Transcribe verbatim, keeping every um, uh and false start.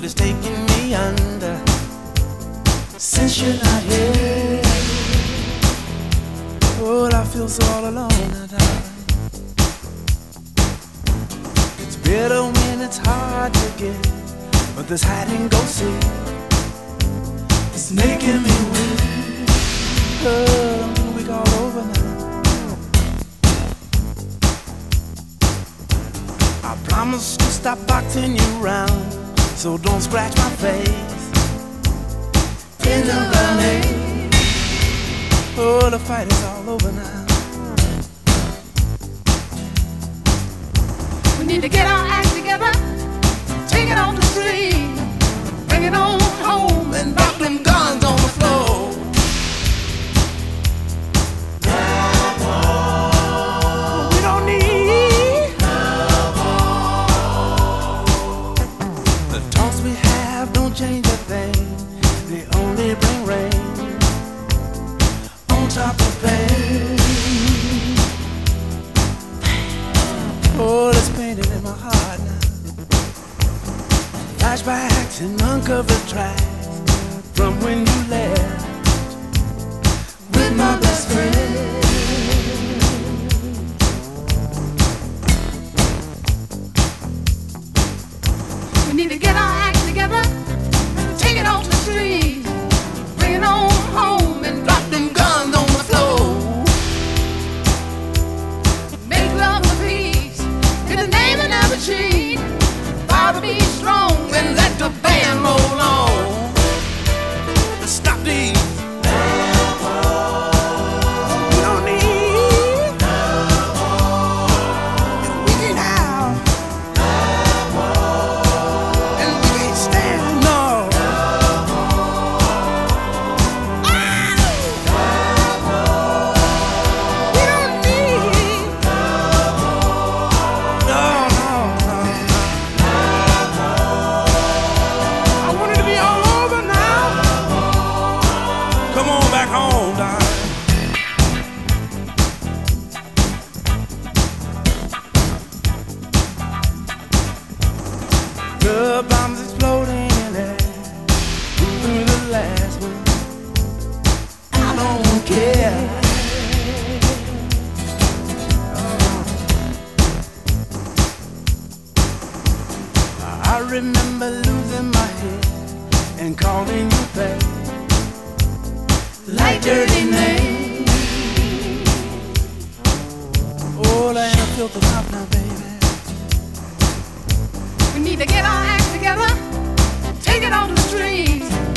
but it's taking me under. Since you're not here, oh, I feel so all alone now, darling. It's bitter when it's hard to get, but this hide and go seek, it's making me weak. Oh, I'm weak all over now. I promise to stop boxing you round, so don't scratch my face in the running. Oh, the fight is all over now. We need to get our act together, take it on the street, bring it on home and drop them guns on the floor. We don't need the talks we have, don't change a thing. They only bring rain on top of pain. Oh, that's painted in my heart now. Flashbacks and uncovered tracks from when you left with my best friend. We need to get our act together, take it off the street, bring it on home and drop them guns on the floor. Make love and peace in the name of never cheat. Vow to be strong and let the band roll on. Stop these. We don't need. We can have. And we can't stand no. We don't need. No, no, no. I want it to be all over now. Come on back home, darling. The bombs exploding in there, through the last one. I don't care. I remember losing my head and calling you back like dirty name. Oh, that ain't a filter top now, baby. We need to get our act together, take it on the streets,